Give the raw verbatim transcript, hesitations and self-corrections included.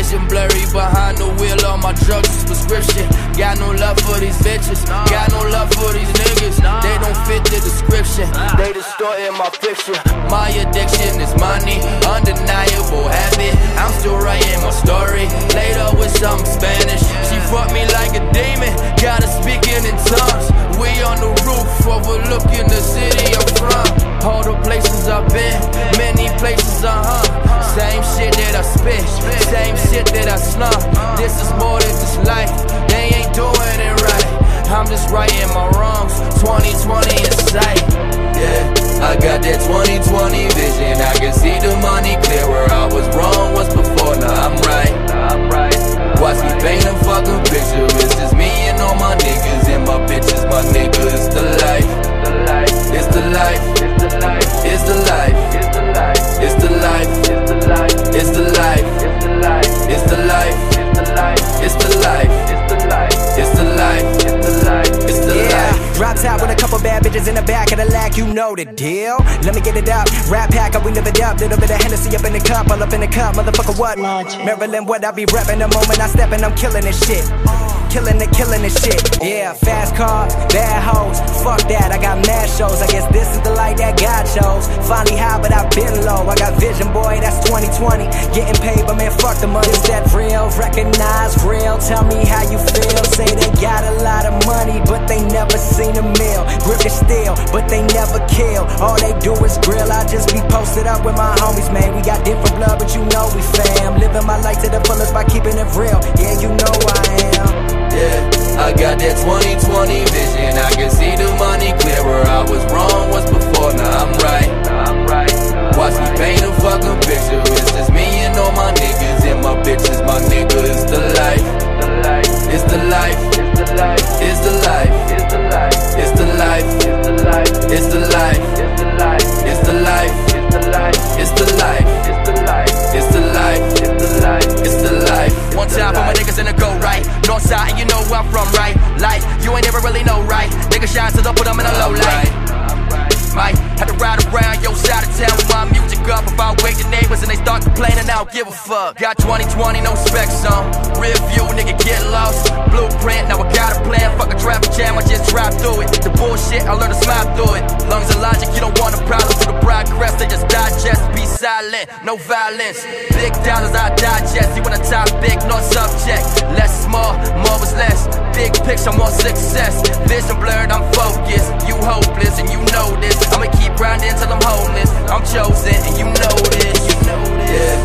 Vision blurry behind the wheel, all my drugs is prescription. Got no love for these bitches, got no love for these niggas. They don't fit the description, they distorting my fiction. My addiction is money, undeniable habit. I'm still writing my story, laid up with some Spanish. She fucked me like a demon, got her speaking in tongues. We on the roof, overlooking the city I'm from. All the places I've been, many places I hung. Same shit that I spit, same shit that I slum. This is more than just life, they ain't doing it right. I'm just righting my wrongs, twenty twenty in sight. Yeah, I got that twenty twenty vision, I can see the money clear. Where I was wrong once before, now I'm right. Watch me paint a fucking picture, it's just me and all my niggas and my bitches, my nigga. It's the life, it's the life, it's the life, it's the life, it's the life, it's the life, it's the life, it's the life, it's the life, it's the life, it's the life. Drop top with a couple bad bitches in the back of the lack, you know the deal. Let me get it up, rap pack, we live it up. Little bit of Hennessy up in the cup, all up in the cup, motherfucker what? Maryland, what I be rapping the moment I step and I'm killing this shit. Killing it, killing this shit. Yeah, fast cars, bad hoes. Fuck that, I got mad shows. I guess this is the light that God chose. Finally high, but I've been low. I got vision, boy, that's twenty twenty. Getting paid, but man, fuck the money. Is that real? Recognize real. Tell me how you feel. Say they got a lot of money, but they never seen a meal. Grip is steel, but they never kill. All they do is grill. I just be posted up with my homies, man. We got different blood, but you know we fam. Living my life to the fullest by keeping it real. Yeah, you know I am. Yeah, I got that twenty twenty vision, I can see the money clear. Where I was wrong once before, now I'm right. Watch me paint a fucking picture, it's just me and all my niggas and my bitches, my nigga. It's the life, it's the life, it's the life, it's the life, it's the life, it's the life, it's the life, it's the life, it's the life, it's the life, it's the life. One time for my niggas in the go right, north side and you know where I'm from, right? Like, you ain't never really know, right? Niggas shine till I put them in a low light. Might have to ride around your side of town with my music up. If I wake the neighbors and they start complaining, I don't give a fuck. Got twenty twenty, no specs on. Rear view, nigga, get lost. Blueprint, now I got a plan. Fuck a traffic jam, I just drive through it. The bullshit, I learn to smile through it. Lungs of logic, you don't want a problem. Through the progress, they just digest. Be silent, no violence. Big dollars, I digest. You want a topic, no subject. Less is more, more is less. Big picture, more success. Vision blurred, I'm focused. You hopeless, and you know this. I'ma keep grinding till I'm homeless. I'm chosen, and you know this. You know this. Yeah,